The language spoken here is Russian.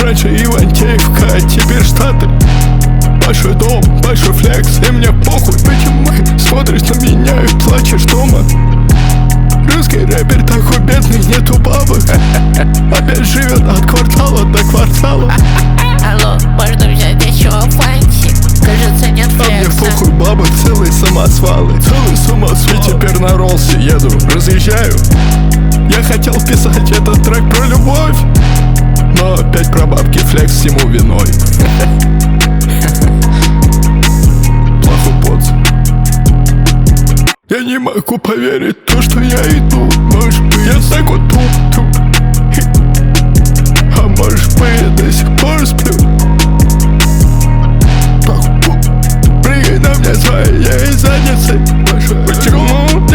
Раньше Ивантеевка, а теперь Штаты. Большой дом, большой флекс, и мне похуй. Почему смотришь на меня и плачешь дома? Русский рэпер такой бедный, нету бабок. Опять живет от квартала до квартала. Алло, можно взять еще фанси? Кажется, нет флекса. А мне похуй, бабок целые самосвалы. Целый самосвал. И теперь на Роллсе еду, разъезжаю. Я хотел писать этот трек про любовь, но опять про бабки, флекс всему виной. Плохой поц. Я не могу поверить в то, что я иду. Может быть, я так вот туп. А может быть, я до сих пор сплю. Прыгай на мне своей задницей. Почему?